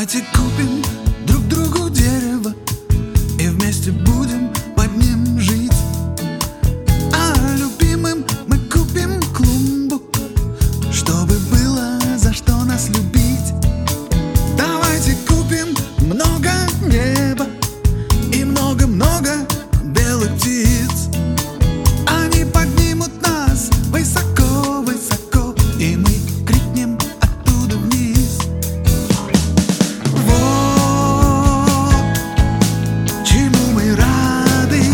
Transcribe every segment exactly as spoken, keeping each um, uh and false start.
Давайте купим друг другу дерево и вместе будем под ним жить. А любимым мы купим клумбу, чтобы было за что нас любить. Давайте купим много неба и много-много белых птиц. Они поднимут нас высоко-высоко, и мы крикнем оттуда вниз. Вот чему мы рады.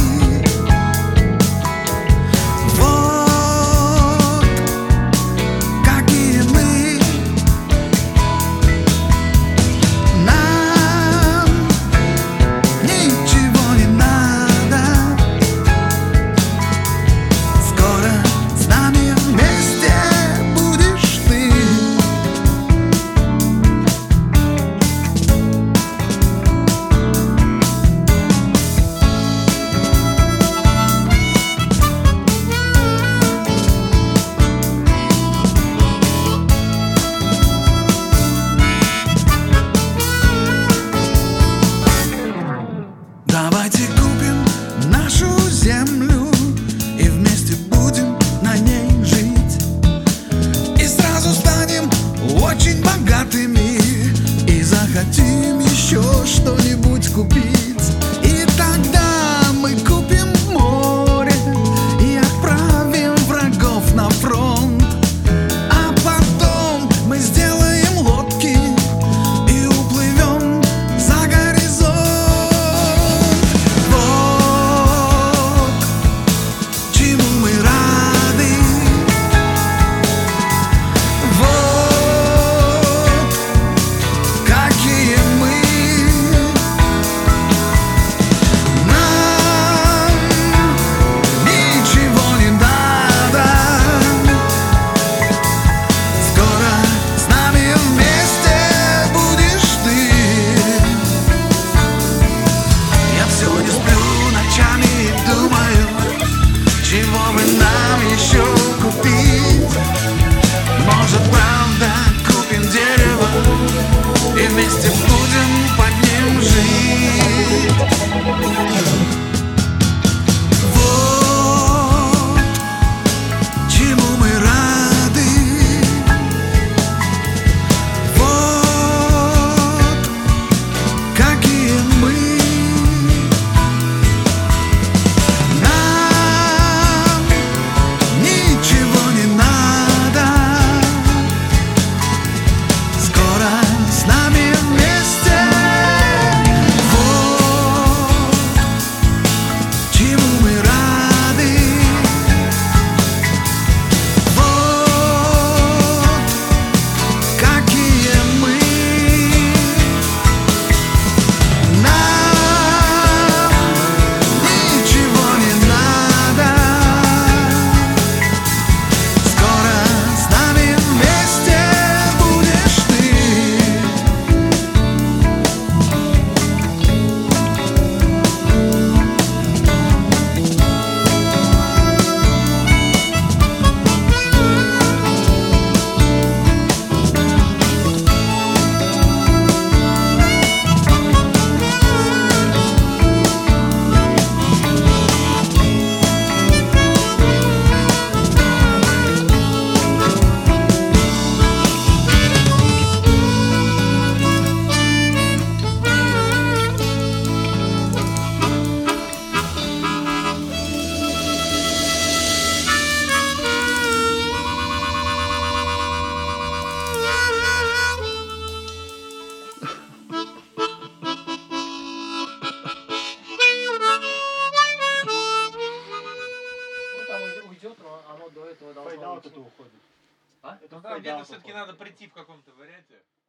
Вот какие мы. Нам ничего не надо. Скоро с нами вместе будешь ты. Давайте купим нашу землю и вместе будем на ней жить. И сразу станем очень богатыми и захотим еще что-нибудь купить. И тогда мы купим море и отправим врагов на фронт. А потом мы сделаем лодки и уплывем за горизонт. Вот чему мы рады. Вот какие мы. Нам ничего не надо. Скоро с нами вместе будешь ты. Я все не сплю ночами и думаю, чего бы нам еще купить. Может, правда, купим дерево и вместе будем под ним жить. Вот чему мы рады. Вот какие мы. Нам ничего не надо. Скоро с нами вместе. Вот чему мы рады. Вот какие мы. Нам ничего не надо. Скоро с нами вместе будешь ты. Ну там уйдет, уйдет, но оно до этого должно Фейдаут уйти. это уходит. А? Это Ну да, где-то фейдаут все-таки уходит. надо прийти в каком-то варианте.